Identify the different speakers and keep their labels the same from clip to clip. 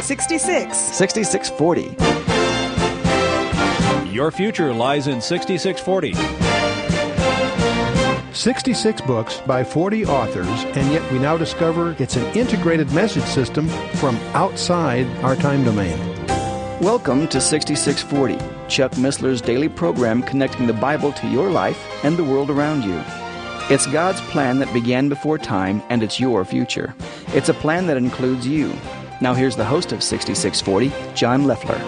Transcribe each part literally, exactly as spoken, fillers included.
Speaker 1: sixty-six.
Speaker 2: sixty-six forty.
Speaker 3: Your future lies in sixty-six forty.
Speaker 4: sixty-six books by forty authors, and yet we now discover it's an integrated message system from outside our time domain.
Speaker 2: Welcome to sixty-six forty, Chuck Missler's daily program connecting the Bible to your life and the world around you. It's God's plan that began before time, and it's your future. It's a plan that includes you. Now here's the host of sixty-six forty, John Leffler.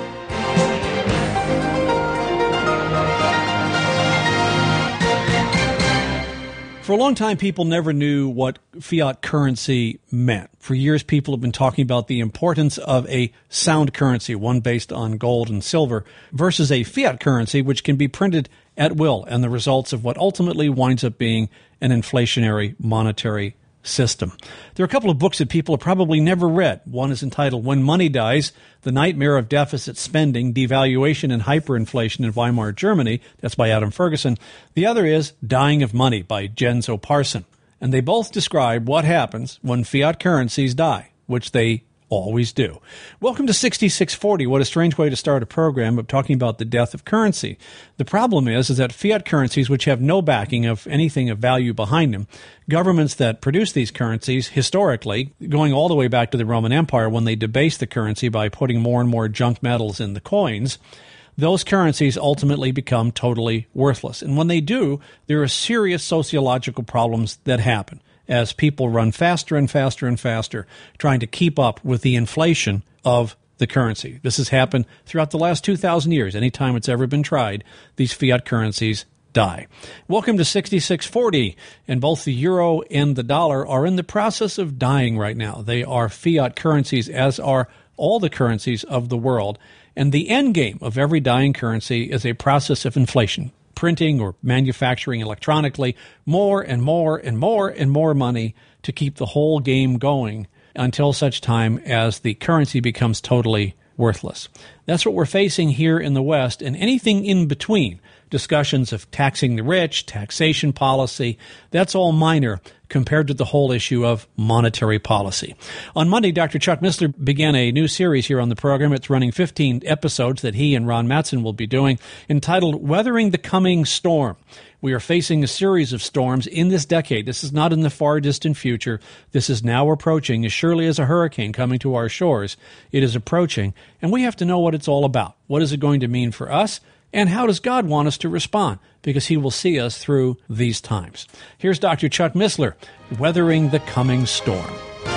Speaker 3: For a long time, people never knew what fiat currency meant. For years, people have been talking about the importance of a sound currency, one based on gold and silver, versus a fiat currency, which can be printed at will, and the results of what ultimately winds up being an inflationary monetary system. There are a couple of books that people have probably never read. One is entitled When Money Dies, The Nightmare of Deficit Spending, Devaluation and Hyperinflation in Weimar Germany. That's by Adam Ferguson. The other is Dying of Money by Genzo Parson. And they both describe what happens when fiat currencies die, which they always do. Welcome to sixty-six forty. What a strange way to start a program of talking about the death of currency. The problem is, is that fiat currencies, which have no backing of anything of value behind them, governments that produce these currencies, historically, going all the way back to the Roman Empire when they debased the currency by putting more and more junk metals in the coins, those currencies ultimately become totally worthless. And when they do, there are serious sociological problems that happen as people run faster and faster and faster trying to keep up with the inflation of the currency. This has happened throughout the last two thousand years. Anytime it's ever been tried, these fiat currencies die. Welcome to sixty-six forty, and both the euro and the dollar are in the process of dying right now. They are fiat currencies, as are all the currencies of the world. And the end game of every dying currency is a process of inflation. Printing or manufacturing electronically more and more and more and more money to keep the whole game going until such time as the currency becomes totally worthless. That's what we're facing here in the West, and anything in between, discussions of taxing the rich, taxation policy, that's all minor compared to the whole issue of monetary policy. On Monday, Doctor Chuck Missler began a new series here on the program. It's running fifteen episodes that he and Ron Mattson will be doing, entitled Weathering the Coming Storm. We are facing a series of storms in this decade. This is not in the far distant future. This is now approaching as surely as a hurricane coming to our shores. It is approaching, and we have to know what it's all about. What is it going to mean for us? And how does God want us to respond? Because he will see us through these times. Here's Doctor Chuck Missler, Weathering the Coming Storm.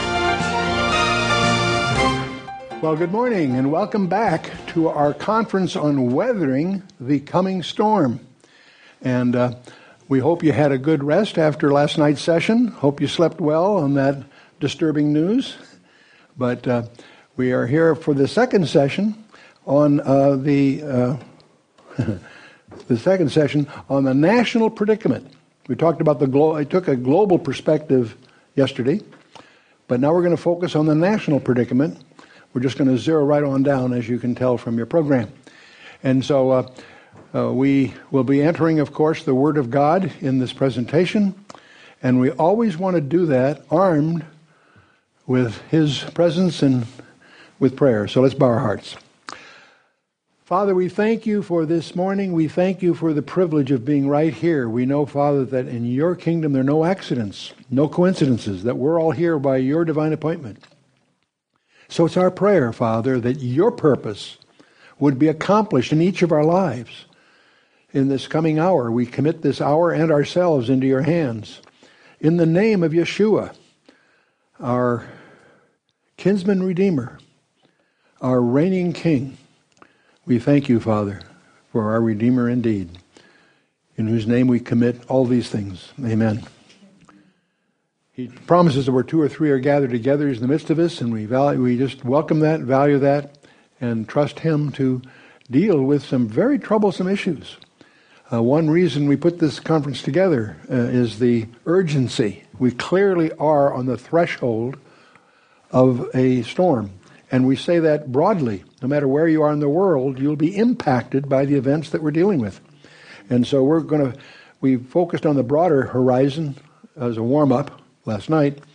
Speaker 4: Well, good morning, and welcome back to our conference on Weathering the Coming Storm. And uh, we hope you had a good rest after last night's session. Hope you slept well on that disturbing news. But uh, we are here for the second session on uh, the... Uh, the second session on the national predicament. We talked about the glo- I took a global perspective yesterday, but now we're going to focus on the national predicament. We're just going to zero right on down, as you can tell from your program. And so uh, uh, we will be entering, of course, the Word of God in this presentation, and we always want to do that armed with His presence and with prayer. So let's bow our hearts. Father, we thank you for this morning. We thank you for the privilege of being right here. We know, Father, that in your kingdom there are no accidents, no coincidences, that we're all here by your divine appointment. So it's our prayer, Father, that your purpose would be accomplished in each of our lives. In this coming hour, we commit this hour and ourselves into your hands. In the name of Yeshua, our kinsman redeemer, our reigning king, we thank you, Father, for our Redeemer indeed, in whose name we commit all these things. Amen. He promises that where two or three are gathered together, He's in the midst of us, and we value, we just welcome that, value that, and trust Him to deal with some very troublesome issues. Uh, one reason we put this conference together uh, is the urgency. We clearly are on the threshold of a storm. And we say that broadly. No matter where you are in the world, you'll be impacted by the events that we're dealing with. And so we're going to, we focused on the broader horizon as a warm-up last night.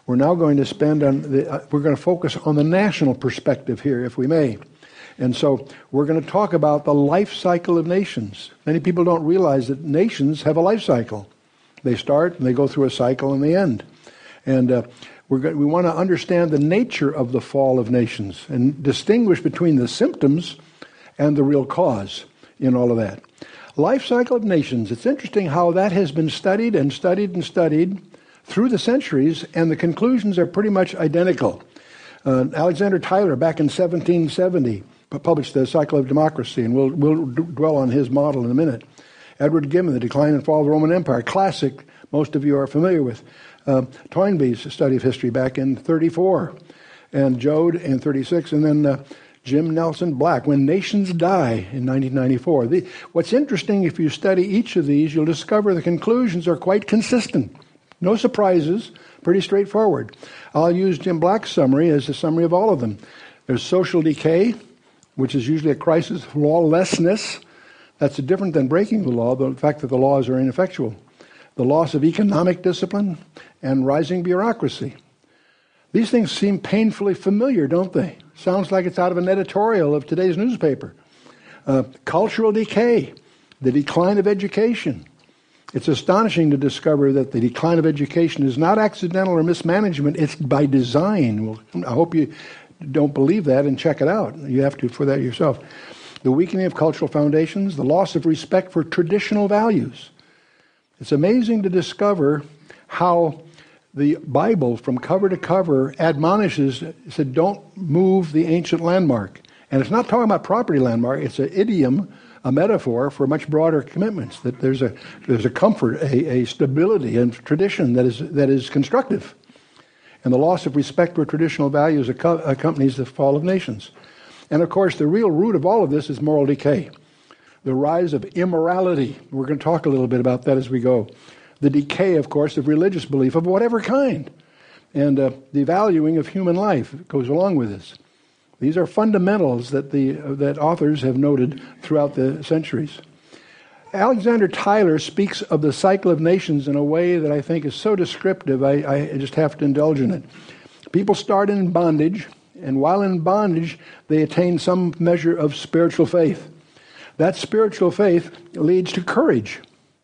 Speaker 4: We're now going to spend on the, uh, we're going to focus on the national perspective here, if we may. And so we're going to talk about the life cycle of nations. Many people don't realize that nations have a life cycle. They start and they go through a cycle and they end. And uh, we're go- we want to understand the nature of the fall of nations and distinguish between the symptoms and the real cause in all of that. Life cycle of nations. It's interesting how that has been studied and studied and studied through the centuries, and the conclusions are pretty much identical. Uh, Alexander Tyler, back in seventeen seventy, published The Cycle of Democracy, and we'll, we'll d- dwell on his model in a minute. Edward Gibbon, The Decline and Fall of the Roman Empire, classic, most of you are familiar with. Uh, Toynbee's Study of History back in thirty-four, and Joad in thirty-six, and then uh, Jim Nelson Black, When Nations Die, in nineteen ninety-four. The, what's interesting, if you study each of these, you'll discover the conclusions are quite consistent. No surprises, pretty straightforward. I'll use Jim Black's summary as a summary of all of them. There's social decay, which is usually a crisis of lawlessness. That's different than breaking the law, the fact that the laws are ineffectual. The loss of economic discipline and rising bureaucracy. These things seem painfully familiar, don't they? Sounds like it's out of an editorial of today's newspaper. Uh, cultural decay, the decline of education. It's astonishing to discover that the decline of education is not accidental or mismanagement, it's by design. Well, I hope you don't believe that and check it out. You have to for that yourself. The weakening of cultural foundations, the loss of respect for traditional values. It's amazing to discover how the Bible, from cover to cover, admonishes, said, don't move the ancient landmark. And it's not talking about property landmark, it's an idiom, a metaphor for much broader commitments, that there's a there's a comfort, a, a stability and tradition that is that is constructive. And the loss of respect for traditional values accompanies the fall of nations. And of course, the real root of all of this is moral decay. The rise of immorality. We're going to talk a little bit about that as we go. The decay, of course, of religious belief of whatever kind. And uh, the valuing of human life goes along with this. These are fundamentals that the uh, that authors have noted throughout the centuries. Alexander Tyler speaks of the cycle of nations in a way that I think is so descriptive, I, I just have to indulge in it. People start in bondage, and while in bondage, they attain some measure of spiritual faith. That spiritual faith leads to courage.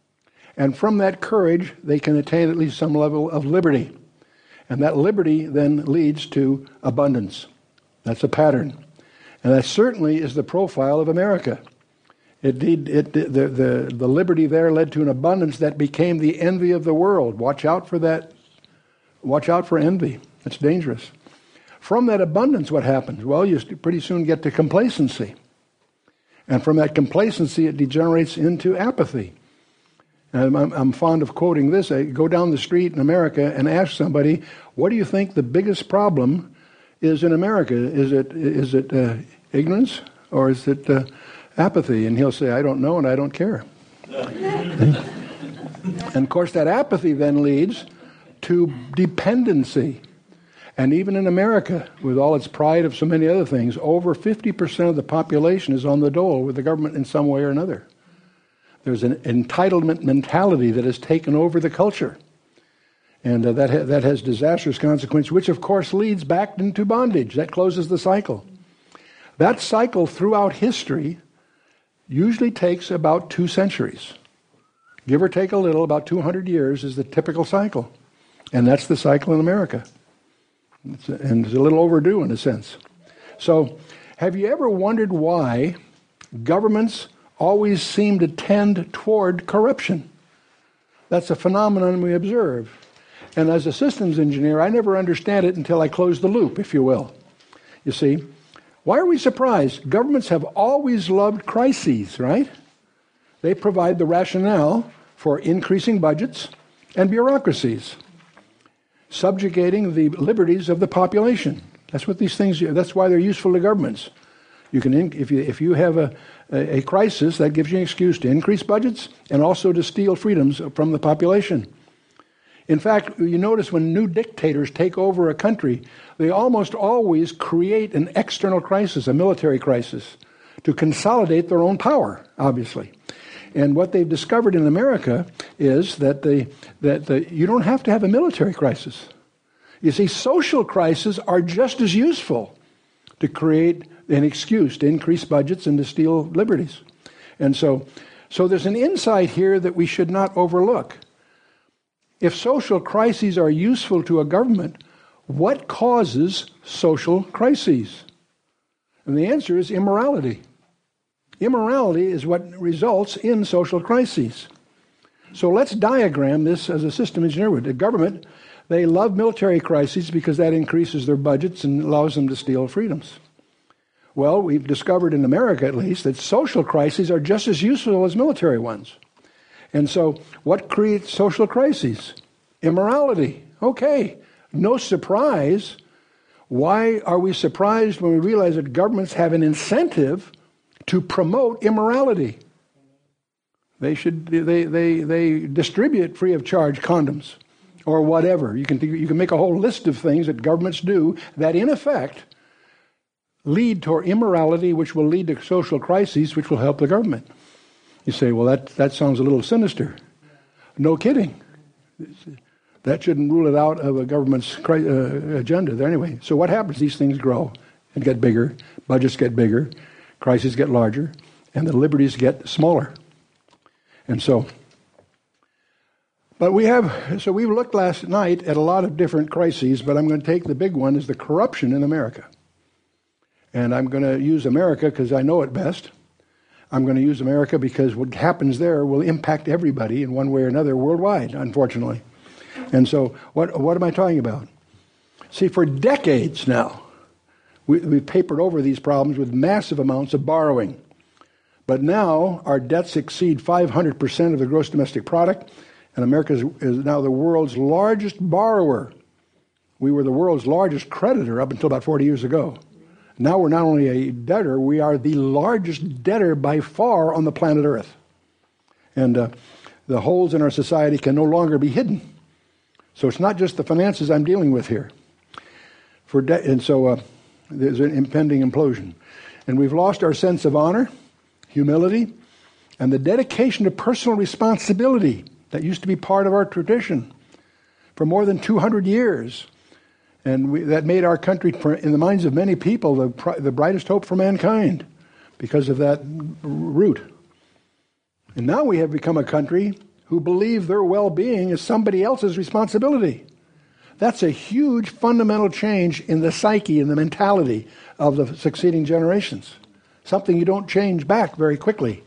Speaker 4: And from that courage, they can attain at least some level of liberty. And that liberty then leads to abundance. That's a pattern. And that certainly is the profile of America. It, it, it, the, the, the liberty there led to an abundance that became the envy of the world. Watch out for that. Watch out for envy. It's dangerous. From that abundance, what happens? Well, you pretty soon get to complacency. And from that complacency, it degenerates into apathy. And I'm, I'm fond of quoting this. I go down the street in America and ask somebody, what do you think the biggest problem is in America? Is it is it uh, ignorance or is it uh, apathy? And he'll say, I don't know and I don't care. And of course, that apathy then leads to dependency. And even in America, with all its pride of so many other things, over fifty percent of the population is on the dole with the government in some way or another. There's an entitlement mentality that has taken over the culture. And uh, that, ha- that has disastrous consequences, which of course leads back into bondage. That closes the cycle. That cycle throughout history usually takes about two centuries. Give or take a little, about two hundred years is the typical cycle. And that's the cycle in America. It's a, and it's a little overdue in a sense. So, have you ever wondered why governments always seem to tend toward corruption? That's a phenomenon we observe. And as a systems engineer, I never understand it until I close the loop, if you will. You see, why are we surprised? Governments have always loved crises, right? They provide the rationale for increasing budgets and bureaucracies, subjugating the liberties of the population. That's what these things, that's why they're useful to governments. You can, if you if you have a, a, a crisis, that gives you an excuse to increase budgets and also to steal freedoms from the population. In fact, you notice when new dictators take over a country, they almost always create an external crisis, a military crisis, to consolidate their own power, obviously. And what they've discovered in America is that the that the you don't have to have a military crisis. You see, social crises are just as useful to create an excuse to increase budgets and to steal liberties. And so, so there's an insight here that we should not overlook. If social crises are useful to a government, what causes social crises? And the answer is immorality. Immorality is what results in social crises. So let's diagram this as a system engineer would. The government, they love military crises because that increases their budgets and allows them to steal freedoms. Well, we've discovered in America, at least, that social crises are just as useful as military ones. And so what creates social crises? Immorality. Okay, no surprise. Why are we surprised when we realize that governments have an incentive to promote immorality? They should they they they distribute free of charge condoms or whatever. You can you can make a whole list of things that governments do that in effect lead toward immorality, which will lead to social crises, which will help the government. You say, well, that that sounds a little sinister. No kidding. That shouldn't rule it out of a government's uh, agenda. Anyway, so what happens? These things grow and get bigger. Budgets get bigger. Crises get larger. And the liberties get smaller. And so, but we have, so we looked last night at a lot of different crises, but I'm going to take the big one is the corruption in America. And I'm going to use America because I know it best. I'm going to use America because what happens there will impact everybody in one way or another worldwide, unfortunately. And so what what am I talking about? See, for decades now, we, we've papered over these problems with massive amounts of borrowing. But now our debts exceed five hundred percent of the gross domestic product, and America is, is now the world's largest borrower. We were the world's largest creditor up until about forty years ago. Now we're not only a debtor, we are the largest debtor by far on the planet Earth. And uh, the holes in our society can no longer be hidden. So it's not just the finances I'm dealing with here. For de- and so uh, there's an impending implosion. And we've lost our sense of honor, humility, and the dedication to personal responsibility that used to be part of our tradition for more than two hundred years. And we, that made our country, in the minds of many people, the, the brightest hope for mankind because of that root. And now we have become a country who believe their well-being is somebody else's responsibility. That's a huge fundamental change in the psyche and the mentality of the succeeding generations. Something you don't change back very quickly.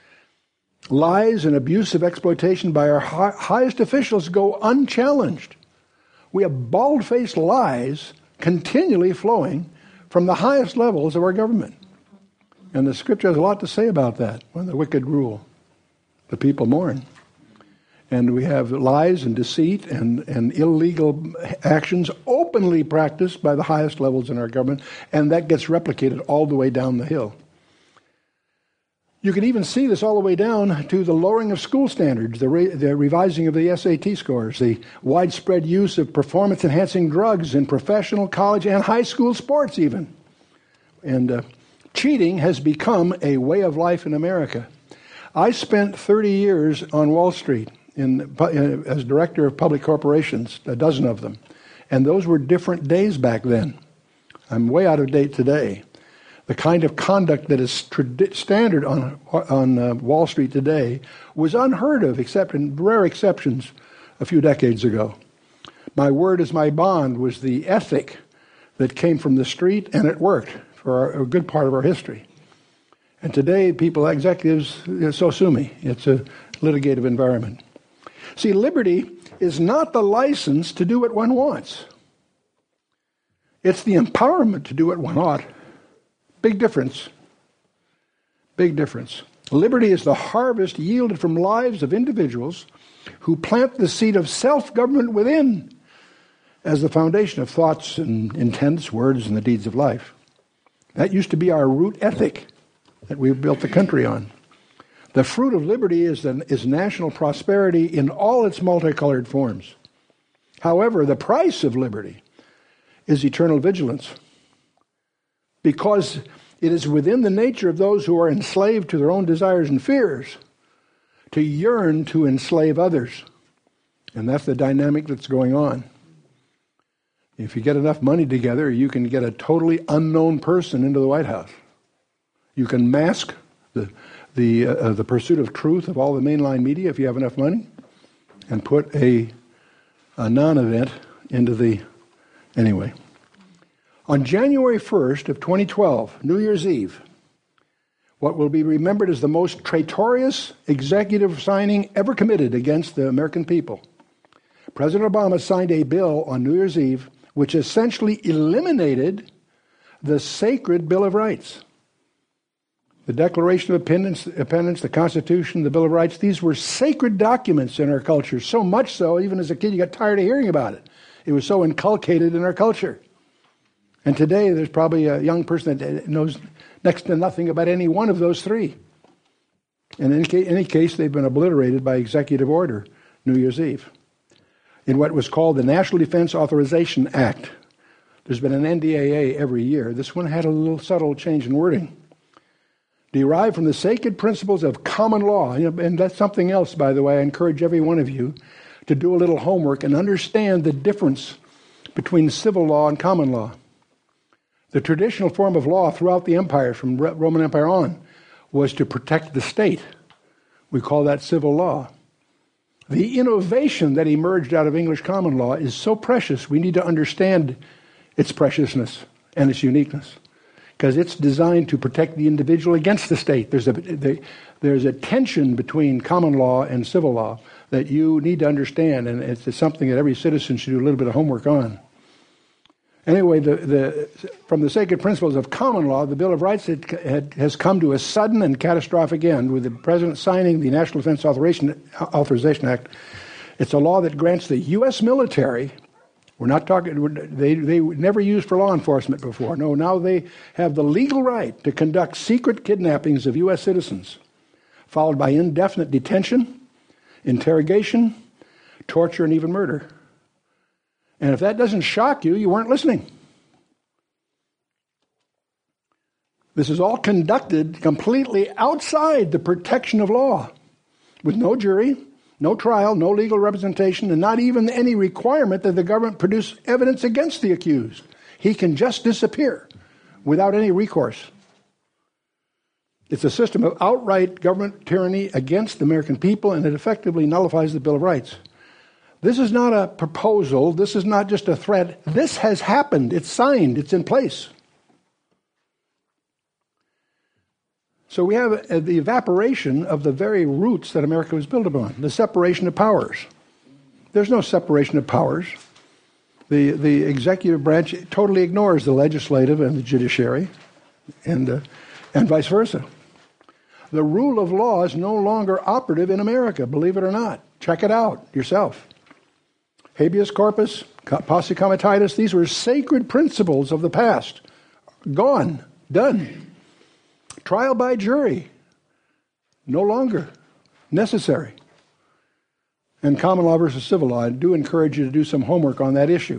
Speaker 4: Lies and abusive exploitation by our hi- highest officials go unchallenged. We have bald-faced lies continually flowing from the highest levels of our government. And the Scripture has a lot to say about that. When the wicked rule, the people mourn. And we have lies and deceit and, and illegal actions openly practiced by the highest levels in our government, and that gets replicated all the way down the hill. You can even see this all the way down to the lowering of school standards, the, re- the revising of the S A T scores, the widespread use of performance-enhancing drugs in professional, college, and high school sports even. And uh, cheating has become a way of life in America. I spent thirty years on Wall Street in, uh, as director of public corporations, a dozen of them. And those were different days back then. I'm way out of date today. The kind of conduct that is trad- standard on on uh, Wall Street today was unheard of, except in rare exceptions a few decades ago. My word is my bond was the ethic that came from the street, and it worked for our, a good part of our history. And today, people, executives, so sue me. It's a litigative environment. See, liberty is not the license to do what one wants. It's the empowerment to do what one ought. Big difference. Big difference. Liberty is the harvest yielded from lives of individuals who plant the seed of self-government within as the foundation of thoughts and intents, words, and the deeds of life. That used to be our root ethic that we've built the country on. The fruit of liberty is, the, is national prosperity in all its multicolored forms. However, the price of liberty is eternal vigilance. Because it is within the nature of those who are enslaved to their own desires and fears to yearn to enslave others. And that's the dynamic that's going on. If you get enough money together, you can get a totally unknown person into the White House. You can mask the the uh, the pursuit of truth of all the mainline media if you have enough money, and put a a non-event into the anyway. On January first of twenty twelve, New Year's Eve, what will be remembered as the most traitorous executive signing ever committed against the American people. President Obama signed a bill on New Year's Eve which essentially eliminated the sacred Bill of Rights. The Declaration of Independence, the Constitution, the Bill of Rights, these were sacred documents in our culture, so much so, even as a kid, you got tired of hearing about it. It was so inculcated in our culture. And today, there's probably a young person that knows next to nothing about any one of those three. And in any case, they've been obliterated by executive order New Year's Eve. In what was called the National Defense Authorization Act. There's been an N D A A every year. This one had a little subtle change in wording. Derived from the sacred principles of common law. And that's something else, by the way. I encourage every one of you to do a little homework and understand the difference between civil law and common law. The traditional form of law throughout the empire, from Roman Empire on, was to protect the state. We call that civil law. The innovation that emerged out of English common law is so precious, we need to understand its preciousness and its uniqueness, because it's designed to protect the individual against the state. There's a, they, there's a tension between common law and civil law that you need to understand, and it's something that every citizen should do a little bit of homework on. Anyway, the, the, from the sacred principles of common law, the Bill of Rights had, had, has come to a sudden and catastrophic end with the President signing the National Defense Authorization, Authorization Act. It's a law that grants the U S military, we're not talking, they, they were never used for law enforcement before. No, now they have the legal right to conduct secret kidnappings of U S citizens, followed by indefinite detention, interrogation, torture, and even murder. And if that doesn't shock you, you weren't listening. This is all conducted completely outside the protection of law, with no jury, no trial, no legal representation, and not even any requirement that the government produce evidence against the accused. He can just disappear without any recourse. It's a system of outright government tyranny against the American people, and it effectively nullifies the Bill of Rights. This is not a proposal. This is not just a threat. This has happened. It's signed. It's in place. So we have the evaporation of the very roots that America was built upon, the separation of powers. There's no separation of powers. The, the executive branch totally ignores the legislative and the judiciary, and, uh, and vice versa. The rule of law is no longer operative in America, believe it or not. Check it out yourself. Habeas corpus, posse comitatus, these were sacred principles of the past. Gone, done. Trial by jury, no longer necessary. And common law versus civil law, I do encourage you to do some homework on that issue.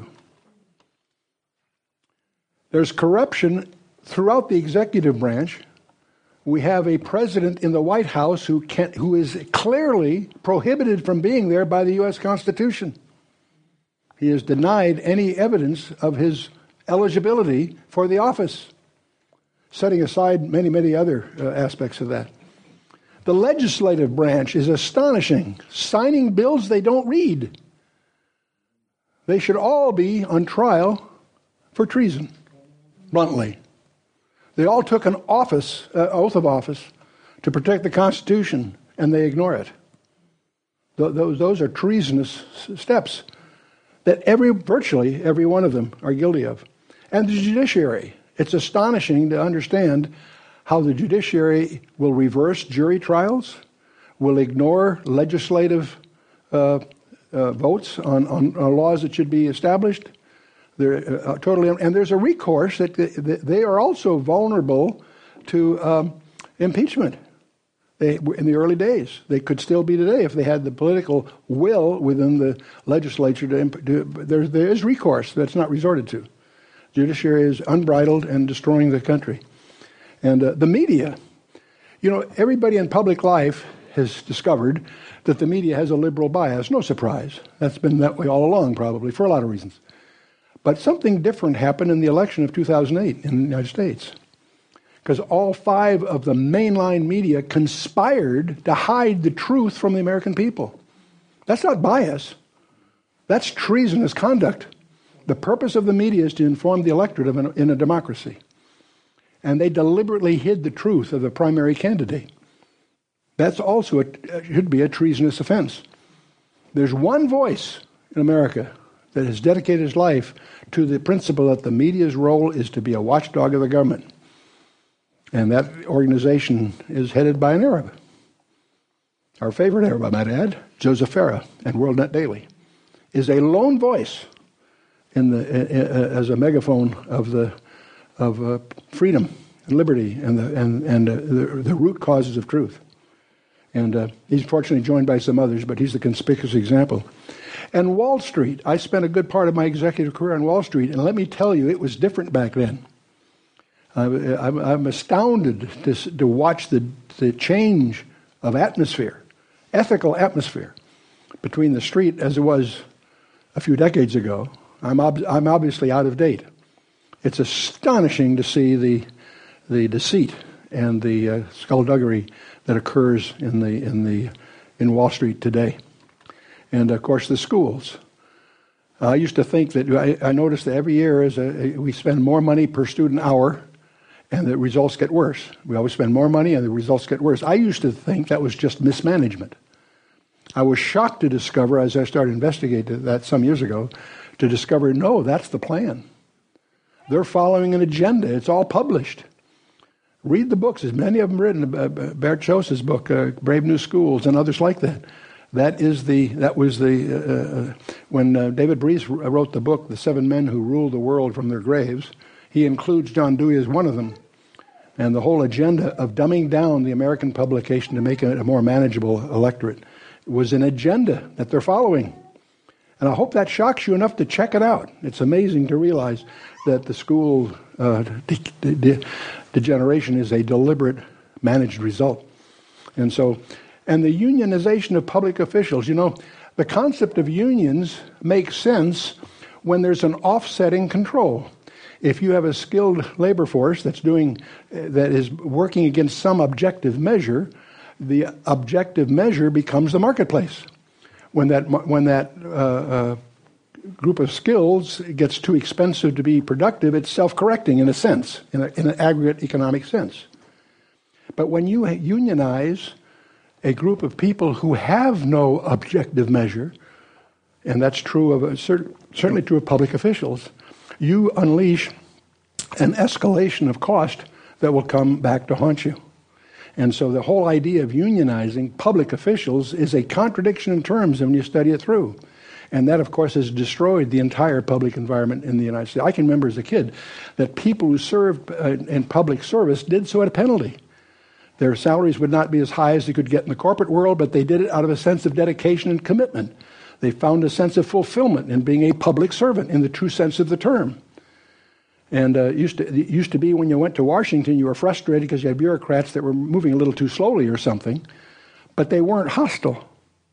Speaker 4: There's corruption throughout the executive branch. We have a president in the White House who can, who is clearly prohibited from being there by the U S Constitution. He has denied any evidence of his eligibility for the office, setting aside many, many other uh, aspects of that. The legislative branch is astonishing, signing bills they don't read. They should all be on trial for treason, bluntly. They all took an office, uh, oath of office to protect the Constitution, and they ignore it. Th- those, those are treasonous steps that every, virtually every one of them are guilty of. And the judiciary. It's astonishing to understand how the judiciary will reverse jury trials, will ignore legislative uh, uh, votes on, on, on laws that should be established. They're uh, totally, and there's a recourse that they are also vulnerable to um, impeachment. They, in the early days, they could still be today if they had the political will within the legislature to. to there, there is recourse that's not resorted to. Judiciary is unbridled and destroying the country. And uh, the media, you know, everybody in public life has discovered that the media has a liberal bias. No surprise. That's been that way all along, probably, for a lot of reasons. But something different happened in the election of two thousand eight in the United States, because all five of the mainline media conspired to hide the truth from the American people. That's not bias. That's treasonous conduct. The purpose of the media is to inform the electorate of an, in a democracy. And they deliberately hid the truth of the primary candidate. That's also a, should be a treasonous offense. There's one voice in America that has dedicated his life to the principle that the media's role is to be a watchdog of the government. And that organization is headed by an Arab. Our favorite Arab, I might add, Joseph Farah, and WorldNet Daily, is a lone voice in the uh, as a megaphone of the of uh, freedom and liberty and the and and uh, the, the root causes of truth. And uh, he's fortunately joined by some others, but he's the conspicuous example. And Wall Street, I spent a good part of my executive career on Wall Street, and let me tell you, it was different back then. Uh, I'm, I'm astounded to, to watch the, the change of atmosphere, ethical atmosphere, between the street as it was a few decades ago. I'm, ob- I'm obviously out of date. It's astonishing to see the the deceit and the uh, skullduggery that occurs in the in the in Wall Street today. And of course, the schools. Uh, I used to think that I, I noticed that every year is a, we spend more money per student hour, and the results get worse. We always spend more money, and the results get worse. I used to think that was just mismanagement. I was shocked to discover, as I started investigating that some years ago, to discover no, that's the plan. They're following an agenda. It's all published. Read the books. There's many of them written. Uh, Bert Chosa's book, uh, Brave New Schools, and others like that. That is the. That was the uh, when uh, David Breese wrote the book, The Seven Men Who Ruled the World from Their Graves. He includes John Dewey as one of them, and the whole agenda of dumbing down the American publication to make it a more manageable electorate was an agenda that they're following. And I hope that shocks you enough to check it out. It's amazing to realize that the school uh, de- de- de- degeneration is a deliberate, managed result. And so, and the unionization of public officials, you know, the concept of unions makes sense when there's an offsetting control. If you have a skilled labor force that's doing, uh, that is working against some objective measure, the objective measure becomes the marketplace. When that when that uh, uh, group of skills gets too expensive to be productive, it's self-correcting in a sense, in, a, in an aggregate economic sense. But when you unionize a group of people who have no objective measure, and that's true of a, cert, certainly true of public officials, you unleash an escalation of cost that will come back to haunt you. And so the whole idea of unionizing public officials is a contradiction in terms when you study it through. And that, of course, has destroyed the entire public environment in the United States. I can remember as a kid that people who served uh, in public service did so at a penalty. Their salaries would not be as high as they could get in the corporate world, but they did it out of a sense of dedication and commitment. They found a sense of fulfillment in being a public servant in the true sense of the term. And uh, it used to, it used to be when you went to Washington, you were frustrated because you had bureaucrats that were moving a little too slowly or something, but they weren't hostile.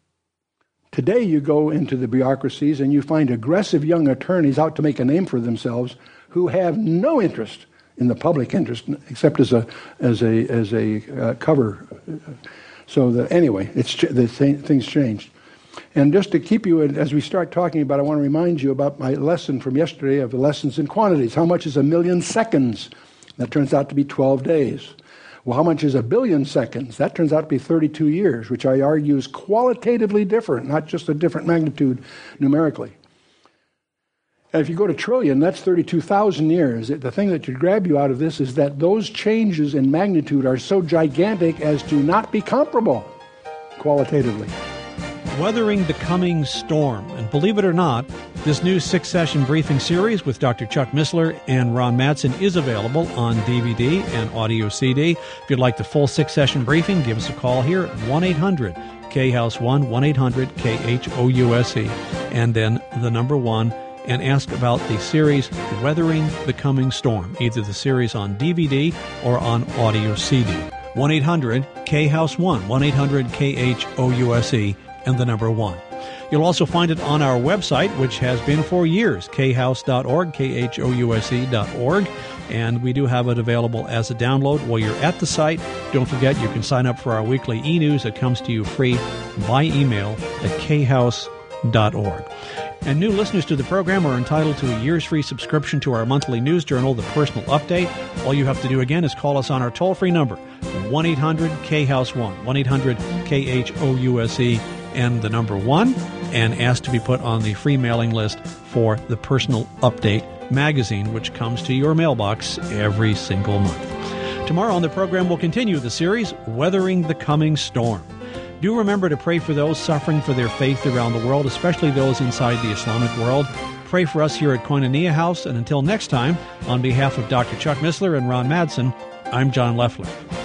Speaker 4: Today you go into the bureaucracies and you find aggressive young attorneys out to make a name for themselves who have no interest in the public interest except as a as a as a uh, cover. So the, anyway, it's the th- things changed. And just to keep you, as we start talking about, I want to remind you about my lesson from yesterday of the lessons in quantities. How much is a million seconds? That turns out to be twelve days. Well, how much is a billion seconds? That turns out to be thirty-two years, which I argue is qualitatively different, not just a different magnitude numerically. And if you go to trillion, that's thirty-two thousand years. The thing that should grab you out of this is that those changes in magnitude are so gigantic as to not be comparable qualitatively.
Speaker 3: Weathering the Coming Storm. And believe it or not, this new six-session briefing series with Doctor Chuck Missler and Ron Mattson is available on D V D and audio C D. If you'd like the full six-session briefing, give us a call here at one eight hundred K House one, one eight hundred K H O U S E, and then the number one, and ask about the series Weathering the Coming Storm, either the series on D V D or on audio C D. one eight hundred K House one, one eight hundred K H O U S E, and the number one. You'll also find it on our website, which has been for years, k house dot org, K H O U S E dot org. And we do have it available as a download while you're at the site. Don't forget, you can sign up for our weekly e-news that comes to you free by email at k house dot org. And new listeners to the program are entitled to a year's free subscription to our monthly news journal, The Personal Update. All you have to do, again, is call us on our toll-free number, one eight hundred K house one, one eight hundred K H O U S E, and the number one, and ask to be put on the free mailing list for The Personal Update magazine, which comes to your mailbox every single month. Tomorrow on the program, we'll continue the series, Weathering the Coming Storm. Do remember to pray for those suffering for their faith around the world, especially those inside the Islamic world. Pray for us here at Koinonia House, and until next time, on behalf of Doctor Chuck Missler and Ron Madsen, I'm John Leffler.